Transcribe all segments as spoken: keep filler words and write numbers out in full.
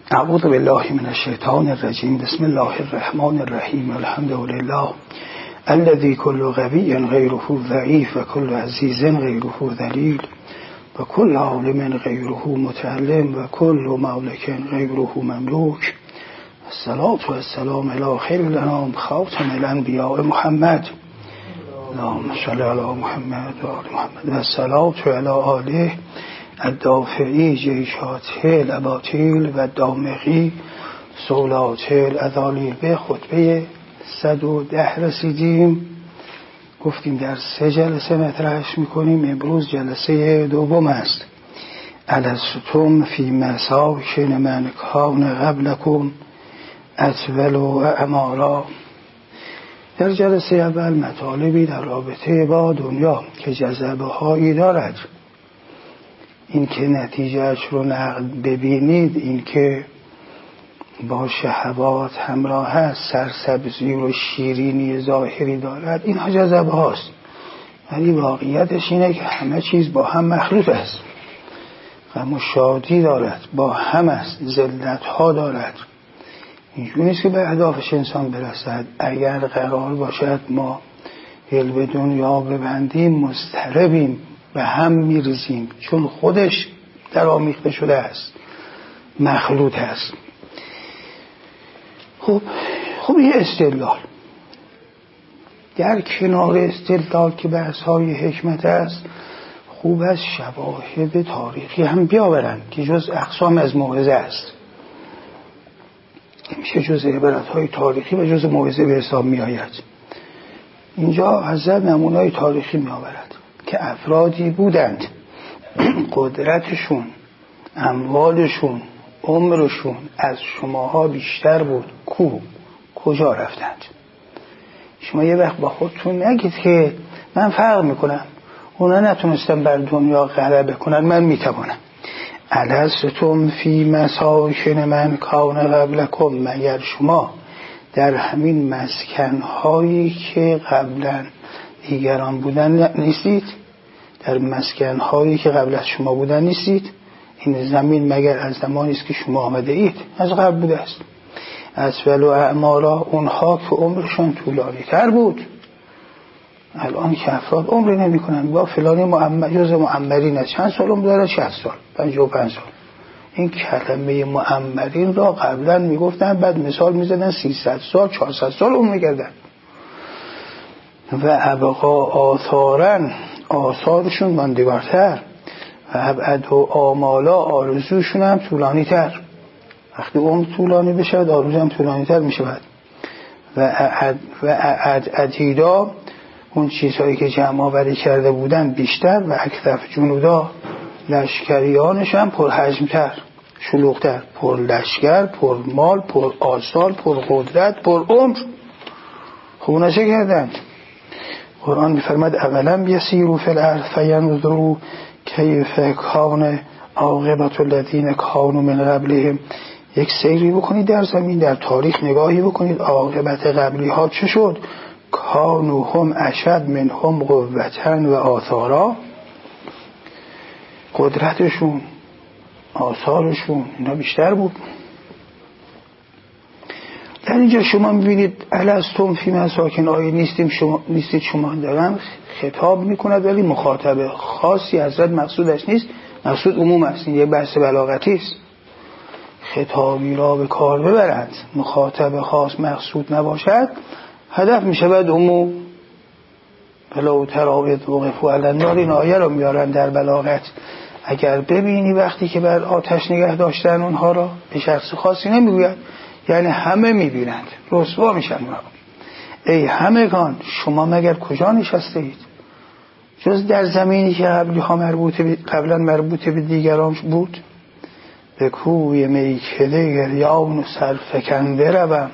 اعوذ بالله من الشیطان الرجیم. بسم الله الرحمن الرحیم. الحمد لله الذي كل قوی غیره ضعیف و كل عزیز غیره ذلیل و كل عالم غیره متعلم و كل مملک غیره مملوک. الصلاة والسلام علی خیر الانام خاتم الانبیاء محمد. اللهم صل علی محمد و آل محمد و الصلاة علی آله الدافعی جیشات الاباطیل و دامغی سولات الاذالیل. به خطبه صد و ده رسیدیم. گفتیم در سه جلسه مطرحش میکنیم. امروز جلسه دوم است. الستم فی مساکن من کان قبلکم اطول و اعمالا. در جلسه اول مطالبی در رابطه با دنیا که جذبه هایی دارد، این که نتیجهش رو نقد ببینید، این که با شهوات همراه هست، سرسبزی و شیرینی ظاهری دارد، اینها جذبه هاست. ولی واقعیتش اینه که همه چیز با هم مخلوط است. غم و شادی دارد، با هم است، ذلت ها دارد. اینجوری نیست که به اهدافش انسان برسد. اگر قرار باشد ما دل به دنیا ببندیم، مضطربیم، به هم میریزیم، چون خودش در آمیخته شده است، مخلوط است. خب خب یه استدلال در کنار استدلال که بحث های حکمت است، خوب است شواهد تاریخی هم بیاورند که جز اقسام از موعظه است. میشه جز عبارت های تاریخی و جز موعظه به حساب می آید. اینجا حضرت نمونه‌های تاریخی می آورد که افرادی بودند قدرتشون، اموالشون، عمرشون از شماها بیشتر بود. کو کجا رفتند؟ شما یه وقت با خودتون نگید که من فرق میکنم، اونا نتونستن بر دنیا غلبه کنن، من میتوانم. الستم فی مساکن من کان قبلکم، مگر شما در همین مسکنهایی که قبلا دیگران بودن نیستید؟ در مسکنهایی که قبل از شما بودن نیستید؟ این زمین مگر از زمانی است که شما آمده اید؟ از قبل بوده است. اطول و اعمالا، اونها که عمرشون طولانی تر بود. الان که افراد عمری نمی کنن، با فلانی معمر جز معمرین است، چند سال عمر داره؟ شصت سال، پنجاه و پنج سال. این کلمه معمرین را قبلا می گفتن، بعد مثال می زدن سیصد سال، چهارصد سال عمر می کردن. و ابقا آثارن، آثارشون ماندگارتر. و ابعد و آمالا، آرزوشون هم طولانی تر. وقتی عمر طولانی بشه آرزو هم طولانی تر می شود. و اعد و اعد عدیدا، اون چیزهایی که جمع آوری کرده بودن بیشتر. و اکثف جنودا، لشکریانش هم پر حجمتر، شلوغتر، پر لشکر، پر مال، پر آثار، پر قدرت، پر عمر. خونه چه کردند؟ قرآن می‌فرماید اولم یسیروا فی الارض فینظروا کیف کان عاقبة الذین کانوا من قبلهم. یک سیری بکنید در زمین، در تاریخ نگاهی بکنید، عاقبت قبلی ها چه شد؟ کانوا هم اشد منهم قوة و آثارا، قدرتشون، آثارشون اینا بیشتر بود. در اینجا شما میبینید الستم فی مساکن، آیه نیستیم شما نیستید شما، دارن خطاب میکند ولی مخاطب خاصی حضرت مقصودش نیست، مقصود عموم است. این یه بحث بلاغتی است. خطابی را به کار ببرند، مخاطب خاص مقصود نباشد، هدف میشه بعد عموم. بلا تراوید وقفوا علی النار، این آیه رو میارن در بلاغت. اگر ببینی وقتی که بر آتش نگه داشتن اونها را، به شخص خاصی نمیگوید، یعنی همه میبینند، رسوا میشن. ای همگان، شما مگر کجا نشسته اید؟ جز در زمینی که قبلی ها مربوط ب... قبلا مربوط به دیگران بود. به کوی میکده گریان و سرفکنده روم،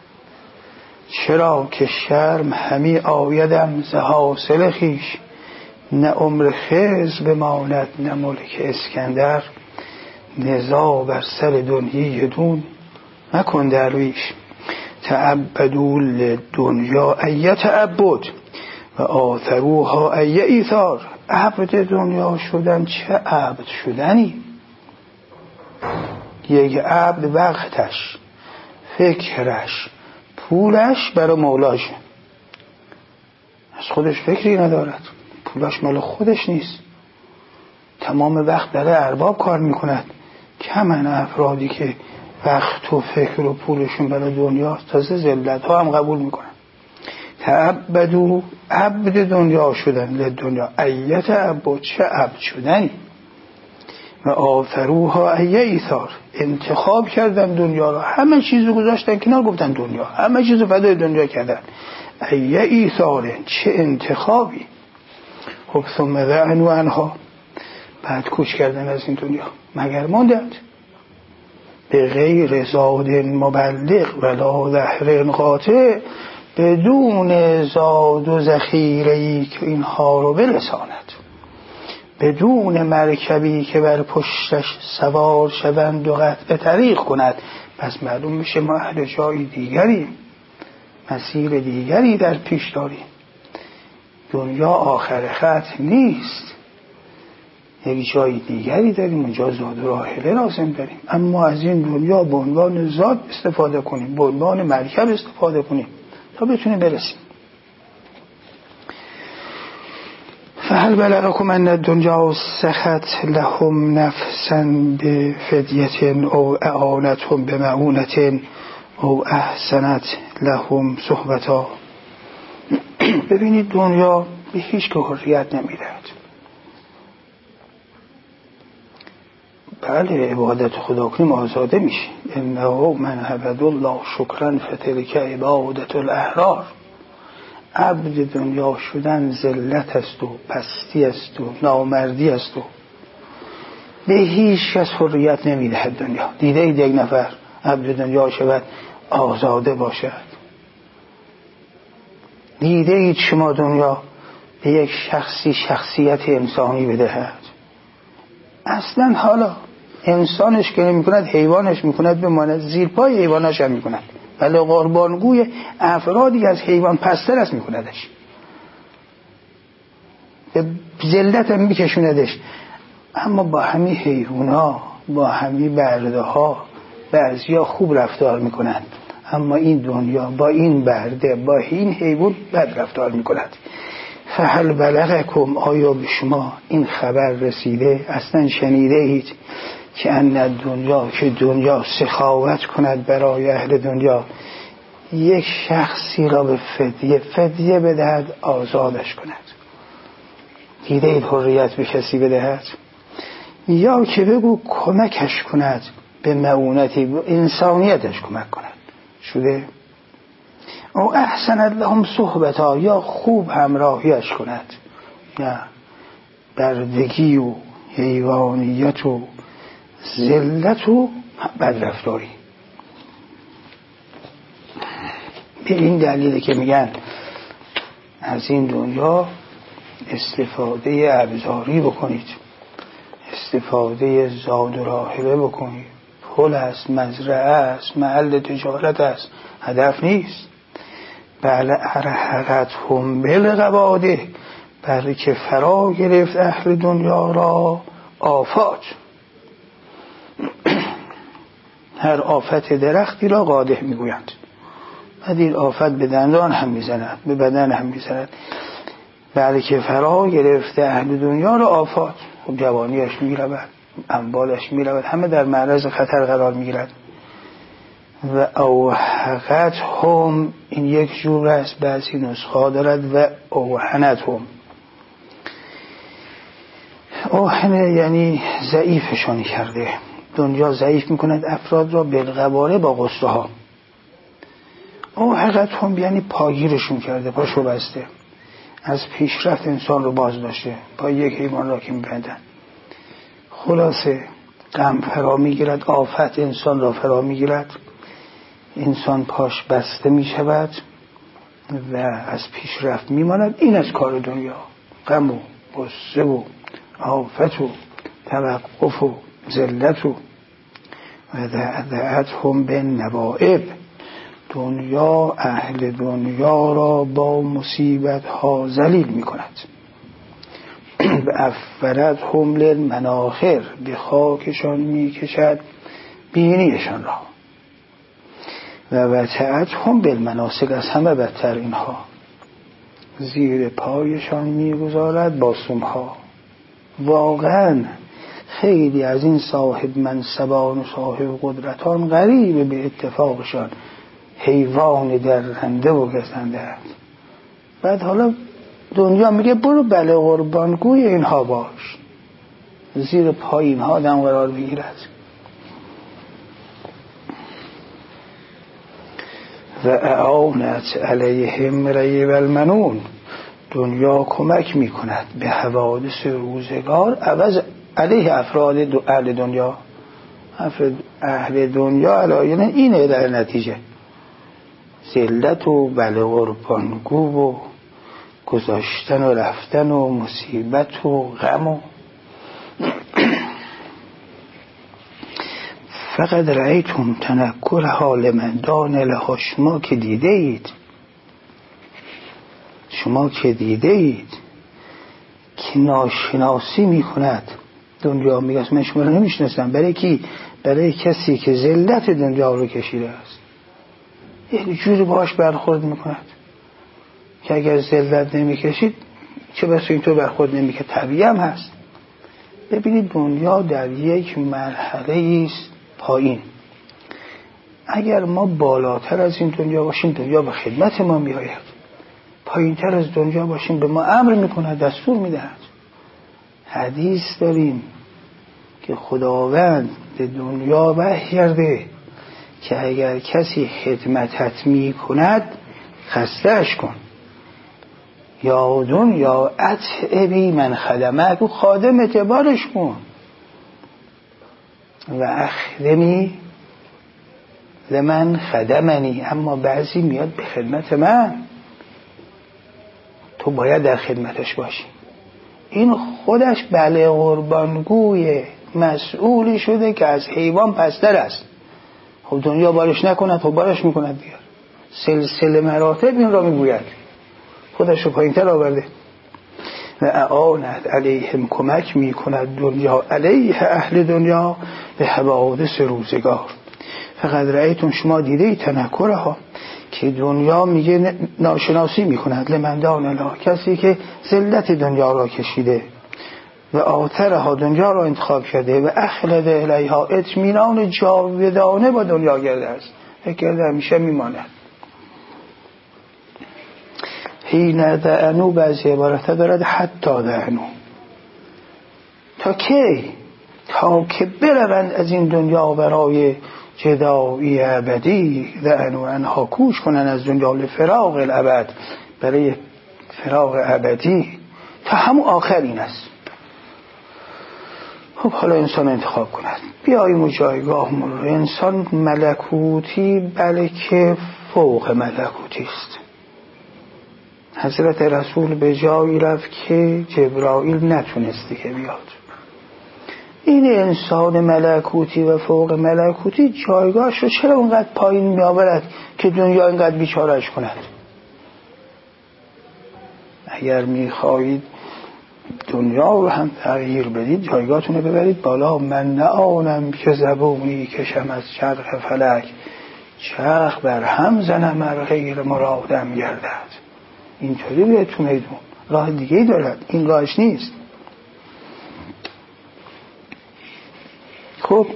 چرا که شرم همی آیدم ز حاصل خویش. نه عمر خضر بماند نه ملک اسکندر، نزاع بر سر دنیی دون نکن درویش. تعبدوا للدنیا ای تعبد و آثروها ای ایثار. عبد دنیا شدن چه عبد شدنی؟ یک عبد وقتش، فکرش، پولش برای مولاشه، از خودش فکری ندارد، پولش مال خودش نیست، تمام وقت برای ارباب کار میکند. کمن افرادی که وقت و فکر و پولشون برای دنیاست، تازه ذلت ها هم قبول میکنن. تعبدو، عبد دنیا شدن، لدنیا، ایت عبد، چه عبد شدنی، و آثروها ای ایثار، انتخاب کردن دنیا را، همه چیزو گذاشتن کنار، گفتن دنیا، همه چیزو فدای دنیا کردن. ای ایثار، چه انتخابی. خب ثم ذعنوا عنها، بعد کوچ کردن از این دنیا، مگر ماندند به غیر زاد مبلغ ولا ظهر قاطع، بدون زاد و ذخیره‌ای که اینها رو برساند، بدون مرکبی که بر پشتش سوار شوند و قطع طریق کند. پس معلوم میشه ما اهل جای دیگری، مسیر دیگری در پیش داریم. دنیا آخر خط نیست، یک جای دیگری داریم، اونجا زاد و راحله لازم داریم. اما از این دنیا به عنوان زاد استفاده کنیم، به عنوان مرکب استفاده کنیم تا بتونیم برسیم. فهل بلغکم ان الدنیا سخت لهم نفسا بفدیة او اعانتهم بمعونة او احسنت لهم صحبتا. ببینید دنیا به هیچ که حریت نمیدهد. بله عبادت خدا کنیم آزاده میشی. انه من عبد الله شکرا فتلک عبادت الاحرار. عبد دنیا شدن ذلت است و پستی است و نامردی است و به هیچ کس حریت نمیدهد دنیا. دیده اید یک نفر عبد دنیا شود آزاده باشد؟ دیده اید شما دنیا به یک شخصی شخصیت انسانی بدهد؟ اصلا حالا انسانش که نمی کند حیوانش می کند، بماند زیر پای حیوانش هم می کند، ولی قربانگوی افرادی از حیوان پستر است می کندش، به ذلت هم می کشوندش. اما با همین حیوانا، با همین برده ها بعضی ها خوب رفتار می کنند، اما این دنیا با این برده، با این حیوان بد رفتار می کند. فهل بلغکم، آیا به شما این خبر رسیده، اصلا شنیده اید که ان دنیا، که دنیا سخاوت کند برای اهل دنیا، یک شخصی را به فدیه فدیه بدهد، آزادش کند. دیده اید حریت به کسی بدهد؟ یا که بگو کمکش کند به معونتی، به انسانیتش کمک کند. شده؟ او احسنت لهم صحبتا، یا خوب همراهیش کند، نه بردگی و حیوانیت و ذلت و بدرفتاری. به این دلیل که میگن از این دنیا استفاده ابزاری بکنید، استفاده زاد و راحله بکنید. پل است، مزرعه است، محل تجارت است، هدف نیست. بله ارحقت هم بالقواده، برای که فرا گرفت اهل دنیا را آفات. هر آفت درختی را قاده میگویند. بعد این آفت به دندان هم میزند، به بدن هم میزند. برای که فرا گرفت اهل دنیا را آفات، خب جوانیش میرود، اموالش میرود، همه در معرض خطر قرار میگیرد. و اوهقت هم، این یک جور است، بعضی نسخه دارد و اوهنت هم. اوهنه یعنی ضعیفشان کرده. دنیا ضعیف میکند افراد را بالقواره با غصه ها. اوهقت هم یعنی پاگیرشون کرده، پاشو بسته، از پیشرفت انسان رو باز داشته، پای یک حیوان را که میبندن. خلاصه غم فرا میگیرد، آفت انسان را فرا میگیرد، انسان پاش بسته میشود و از پیشرفت میماند. این از کار دنیا، غم و غصه و آفت و توقف و ذلت و ذعت هم به نوائب. دنیا اهل دنیا را با مصیبت ها ذلیل می کند. به افرد هم للمناخر، به خاکشان می کشد بینیشان را. و وطعت هم بالمناسک، از همه بدتر اینها زیر پایشان میگذارد باسمها. واقعا خیلی از این صاحب منصبان و صاحب قدرتان غریب به اتفاقشان حیوان درنده و گزنده اند. بعد حالا دنیا میگه برو بله قربانگوی اینها باش، زیر پای اینها آدم قرار بگیرد. و اعانت علیهم ریب المنون، دنیا کمک میکند به حوادث روزگار عوض علیه افراد دو اهل دنیا. اهل دنیا علیه اینه در نتیجه ذلت و بله قربانگو و گذاشتن و رفتن و مصیبت و غم و فقط رأیتون تنکر حال من دان لها، شما که دیده اید شما که دیده اید که ناشناسی می کند دنیا. میگه من شما رو نمیشناسم. برای کی؟ برای کسی که ذلت دنیا رو کشیده است، یه جوری باش برخورد میکند که اگر ذلت نمیکشید چه بس اینطور برخورد نمیکرد. طبیعی هم هست. ببینید دنیا در یک مرحله است پایین. اگر ما بالاتر از این دنیا باشیم دنیا به خدمت ما میآید، پایین تر از دنیا باشیم به ما امر میکند، دستور میدهد. حدیث داریم که خداوند به دنیا وحی کرده که اگر کسی خدمتت میکند خسته‌اش کن، یا دنیا اتعبی من خدمک، و خادم اعتبارش کن، و اخدمی لمن خدمنی، اما بعضی میاد به خدمت من، تو باید در خدمتش باشی. این خودش بله قربانگوی مسئولی شده که از حیوان پستر است. خب دنیا بارش نکند، خب بارش میکند دیگر. سلسله مراتب این را میگوید، خودش رو پایین تر آورده. و اعانت علیهم، کمک میکند دنیا علیه اهل دنیا به حوادث روزگار. فقط رأیتون، شما دیده ای تنکرها که دنیا میگه ناشناسی میکند لمندان الله، کسی که ذلت دنیا را کشیده و آثرها دنیا را انتخاب کرده و اخلد الیها، اطمینان جاودانه با دنیا گرده است، فکر همیشه میماند. حین دعنو، بعضی عبارت دارد حتی دعنو، تا کی؟ تا که بروند از این دنیا برای جدایی ابدی، دعنو انها، کوش کنن از دنیا لفراغ الابد، برای فراغ ابدی، تا همون آخر این است. خب حالا انسان انتخاب کند، بیاییم و جایگاهمون رو. انسان ملکوتی بلکه فوق ملکوتی است. حضرت رسول به جایی رفت که جبرائیل نتونستی که بیاد. این انسان ملکوتی و فوق ملکوتی جایگاهش رو چرا اونقدر پایین می آورد که دنیا اینقدر بیچارهش کند؟ اگر می خواهید دنیا رو هم تغییر بدید، جایگاهتون رو ببرید بالا. من نه آنم که زبونی کشم از چرخ فلک، چرخ بر هم زنم ار غیر مرادم گردد. اینطوری بیاید تو میدون. راه دیگه ای دارد، این راهش نیست. خب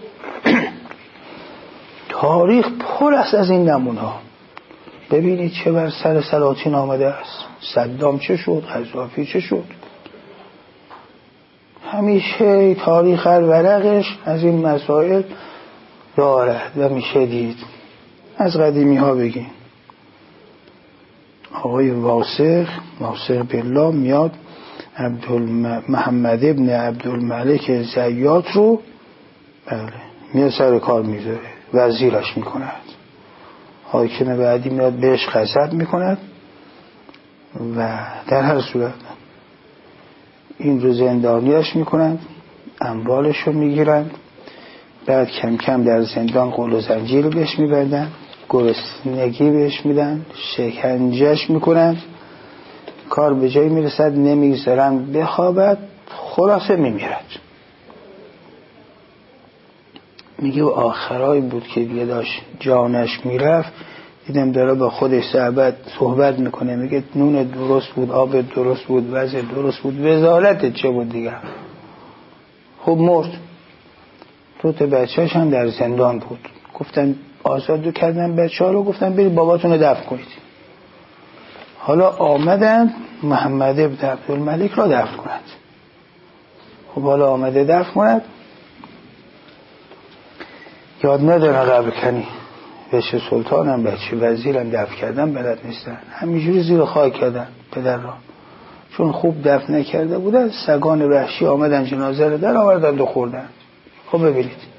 تاریخ پر است از این نمونه. ببینید چه بر سر سلاطین آمده است. صدام چه شد، قذافی چه شد. همیشه تاریخ هر ورقش از این مسائل دارد و میشه دید. از قدیمی ها بگیم. آقای واسق واسق بالله میاد محمد ابن عبدالملک زیات رو بله میاد سر کار میذاره، وزیرش میکند. حاکم بعدی میاد بهش غضب میکند و در هر صورت این رو زندانیش میکنند، اموالش رو میگیرند. بعد کم کم در زندان قل و زنجیر بهش میبندن، گرسنگی بهش میدن، شکنجهش میکنن، کار به جایی میرسد نمیگذارن بخوابد، خلاصه میمیرد. میگه آخرایی بود که دیگه داشت جانش میرفت، دیدم داره با خودش صحبت صحبت میکنه، میگه نون درست بود، آب درست بود، وضع درست بود، وزارت چه بود دیگه. خب مرد. دو تا بچه‌ش هم در زندان بود. گفتن آزاد کردن بچه‌ها رو، گفتن برید باباتون رو دفن کنید. حالا آمدن محمد ابن عبدالملک را دفن کنند. خب حالا آمده دفن کنند، یاد ندارن قبر کنی بچه سلطان هم بچه وزیر هم دفن کردن بلد نیستن، همینجوری زیر خاک کردن پدر را، چون خوب دفن نکرده بودن سگان وحشی آمدن جنازه رو در آوردن و خوردن. خب ببینید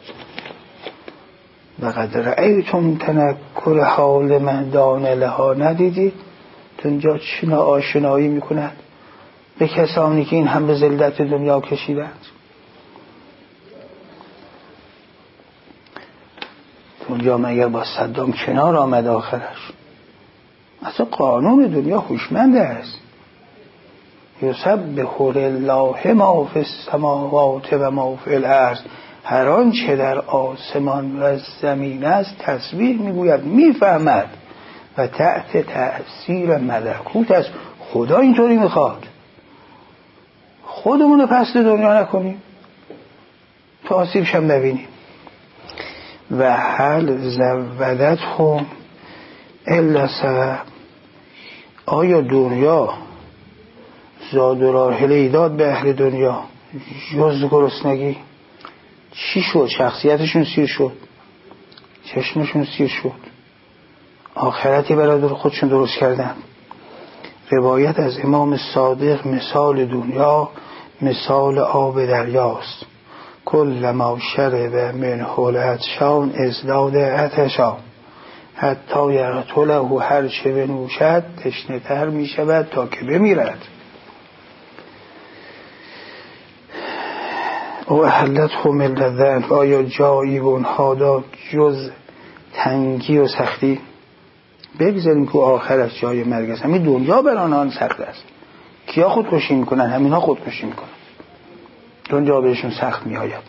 وقد رأیتم تنکر حال من دان لها، ندیدید اونجا چی آشنایی میکنند به کسانی که این هم به ذلت دنیا کشیدند. دنیا مگر با صدام کنار آمد آخرش؟ اصلا قانون دنیا هوشمند است. یسبح لله ما فی السماوات و ما فی الارض، هر آنچه در آسمان و زمین است تسبیح میگوید، میفهمد و تحت تأثیر ملکوت است. خدا اینطوری میخواد. خودمون رو پست دنیا نکنیم تا آسیبش هم نبینیم. و هل زودت هم الا سبب، آیا دنیا زاد و راحله داد به اهل دنیا جز گرسنگی؟ چی شد؟ شخصیتشون سیر شد، چشمشون سیر شد، آخرتی برای خودشون درست کردن. روایت از امام صادق مثال دنیا مثال آب دریاست، کل ما شرب من حول عطشان ازداد عطشا، حتی یقتله، هر چه بنوشد تشنه تر می شود تا که بمیرد. او احلت هم اللذت، آیا جایی به اونها داد جز تنگی و سختی؟ بگذاریم که آخرش جای مرگ است. همین دنیا بر آنان سخت است. کیا خودکشی میکنن؟ همین ها خودکشی میکنن. دنیا بهشون سخت میآید.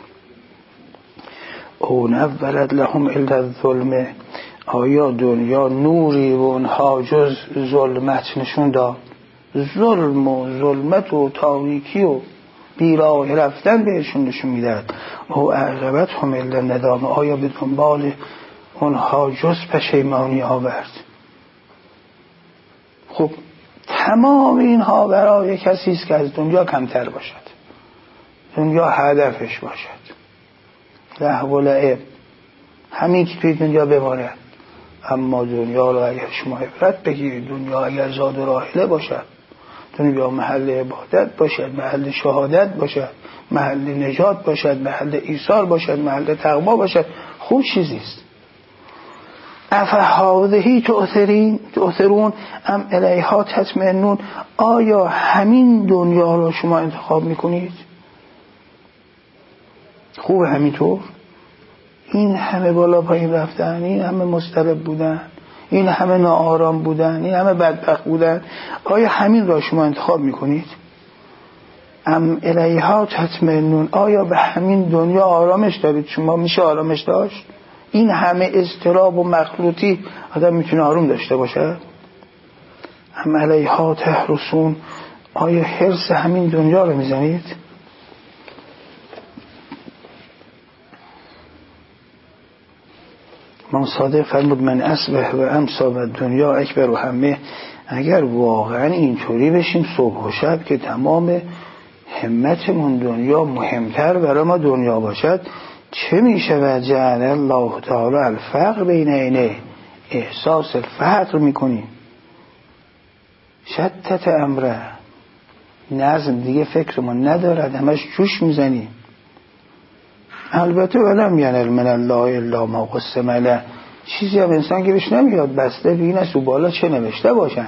او نولد لهم الا الظلم، آیا دنیا نوری و اونها جز ظلمت نشون داد؟ ظلم و ظلمت و تاریکی و بیراه رفتن بهشون نشون میداد. او عاقبت هم الا ندامه، آیا به دنبال اونها جز پشیمانی آورد؟ خب تمام اینها برای کسی است که از دنیا کمتر باشد، دنیا هدفش باشد، لهو و لعب، همین که توی دنیا بماند. اما دنیا رو اگر شما عبرت بگیرید، دنیا اگر زاد و راحله باشد، دنیا محل عبادت باشد، محل شهادت باشد، محل نجات باشد، محل ایثار باشد، محل تقوا باشد، خوب چیزیست. افهاذهی تؤثرین تؤثرون ام الیها تطمئنون، آیا همین دنیا رو شما انتخاب میکنید؟ خوب همینطور؟ این همه بالا پایین رفتن، این همه مضطرب بودن، این همه ناآرام بودن، این همه بدبخت بودن، آیا همین را شما انتخاب میکنید؟ ام الیها تطمئنون، آیا به همین دنیا آرامش دارید شما؟ میشه آرامش داشت؟ این همه اضطراب و مخلوطی آدم میتونه آروم داشته باشه؟ ام الیها تحرسون، آیا حرص همین دنیا رو میزنید؟ امام صادق فرمود من اصبح و امسا و دنیا اکبر و همه، اگر واقعا اینطوری بشیم صبح و شب که تمام همتمون دنیا مهمتر برای ما دنیا باشد، چه میشه؟ و جعل الله تعالی الفقر بین عینه، احساس الفقر میکنیم، شتت امره، نظم دیگه فکرمون ندارد، همش جوش میزنیم. البته ولم ینل من الله الا ما قسم له، چیزی هم انسان که بهش نمیاد بسته به این است و بالا چه نوشته باشن.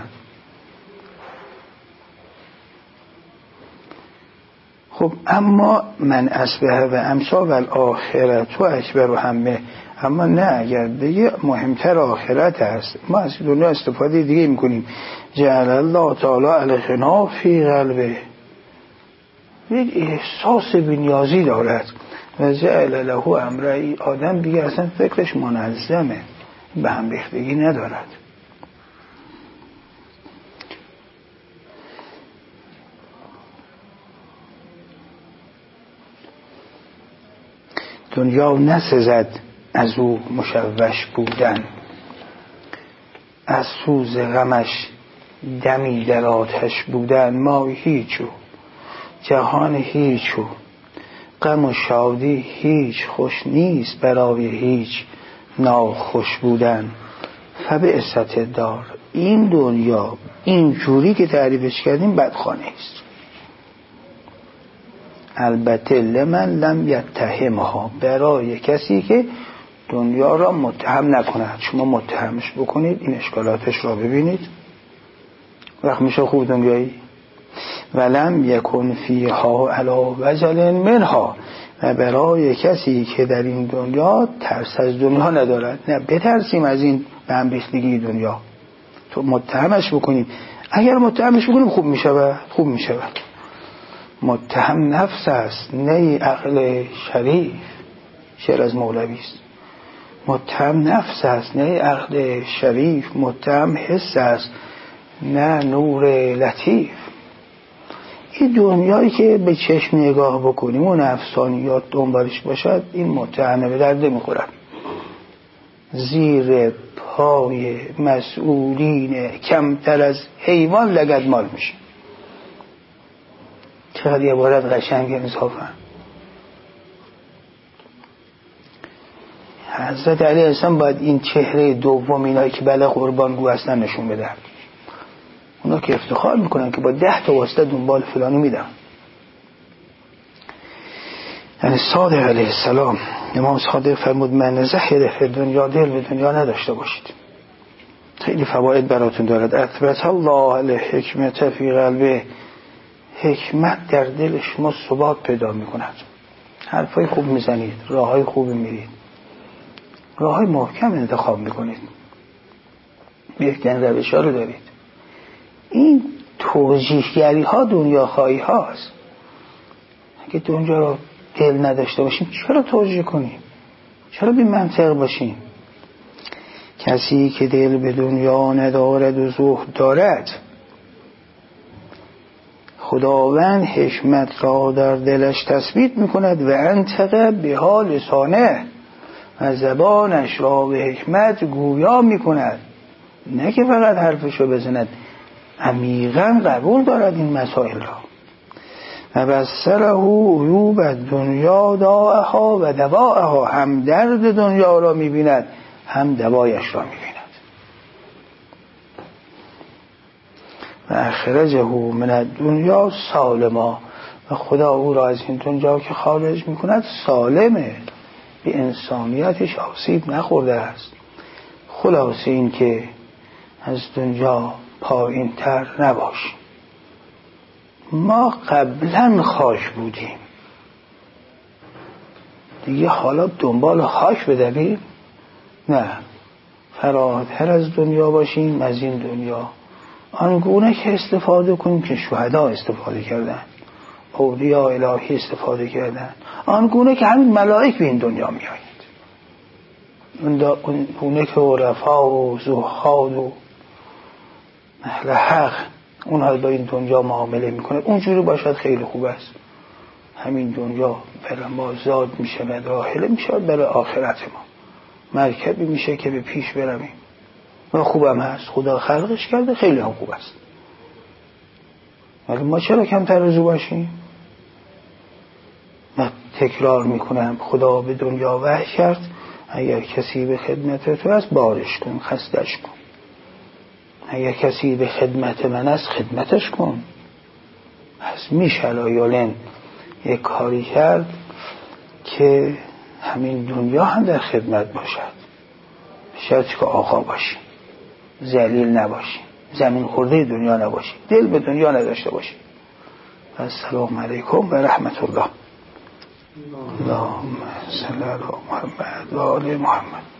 خب اما من اصبح و امسا و الاخرت و اکبر و همه، اما نه، اگر دیگه مهمتر آخرت است، ما از دنیا استفاده دیگه میکنیم. جعل الله تعالی الغنا فی قلبه، یک احساس بی‌نیازی دارد و جعل له امرئی، آدم دیگه اصلا فکرش منظمه، به هم ریختگی ندارد. دنیا نسزد از او مشوش بودن، از سوز غمش دمی در آتش بودن. ما هیچو، جهان هیچو، غم و شادی هیچ خوش نیست برای هیچ ناخوش بودن. فبئست الدار، این دنیا این جوری که تعریفش کردیم بدخانه است. البته لمن لم یتهمها، برای کسی که دنیا را متهم نکند. شما متهمش بکنید، این اشکالاتش را ببینید، وقت میشه خوب دنیایی. ولم یکن فیها علی وجل منها، و برای کسی که در این دنیا ترس از دنیا ندارد. نه بترسیم از این به هم ریختگی دنیا، تو متهمش بکنیم. اگر متهمش بکنیم خوب میشه، خوب میشه. متهم نفس است نه عقل شریف، شعر از مولوی است. متهم نفس است نه عقل شریف، متهم حس است نه نور لطیف. این دنیایی که به چشم نگاه بکنیم و نفسانیات دنبالش باشد، این متهمه، به درد میخورد. زیر پای مسئولین کمتر از حیوان لگدمال میشه. چقدر عبارت قشنگ انصافا. حضرت علی السلام باید این چهره دوم، اینایی که بله قربانگو هستن، نشون بدن. اونا که افتخار میکنن که با ده تا واسطه دنبال فلانو میدن. یعنی صادق علیه السلام، امام صادق فرمود من زهد فی دنیا، دل به دنیا نداشته باشید. خیلی فواید براتون دارد. اثبت الله الحکمت فی قلبه، حکمت در دل شما ثبات پیدا میکند. حرفای خوب میزنید، راههای خوب میرید، راههای محکم انتخاب میکنید، بهترین روش‌ها رو دارید. این توجیهگری ها دنیا خواهی هاست. اگه دنیا رو دل نداشته باشیم چرا توجیه کنیم؟ چرا بی منطق باشیم؟ کسی که دل به دنیا ندارد و زهد دارد، خداوند حکمت را در دلش تثبیت میکند و انطق به حال لسانه، و زبانش را به حکمت گویا میکند. نه که فقط حرفشو بزند، عمیقاً قبول دارد این مسائل را. و بصره عیوب دنیا داءها و دواءها، هم درد دنیا را میبیند هم دوایش را میبیند. و اخرجه من الدنیا سالما، و خدا او را از این دنیا که خارج میکند سالمه، به انسانیتش آسیب نخورده است. خلاصه این که از دنیا پایین تر نباشیم. ما قبلا خاش بودیم، دیگه حالا دنبال خاش بدویم؟ نه، فراتر از دنیا باشیم، از این دنیا آنگونه که استفاده کنیم که شهدا استفاده کردن، اولیاء الهی استفاده کردن، آنگونه که همین ملائک به این دنیا می آیند، اونگونه که عرفا و زهاد و اهل حق اونها با این دنیا معامله میکنه، اونجوری باشد خیلی خوب است. همین دنیا برای ما زاد میشه و راحله میشه برای آخرت ما، مرکبی میشه که به پیش برویم و خوبم هست. خدا خلقش کرده، خیلی هم خوب است. ولی ما چرا کمتر از او باشیم؟ من تکرار میکنم، خدا به دنیا وحی کرد اگر کسی به خدمت تو است بارش کن، خستش کن. اگر کسی به خدمت من است خدمتش کن. پس میشه لایالن یک کاری کرد که همین دنیا هم در خدمت باشد، شاید که آقا باشی، ذلیل نباشی، زمین خورده دنیا نباشی، دل به دنیا نداشته باشی. السلام علیکم و رحمت الله. اللهم صل علی محمد و آل محمد.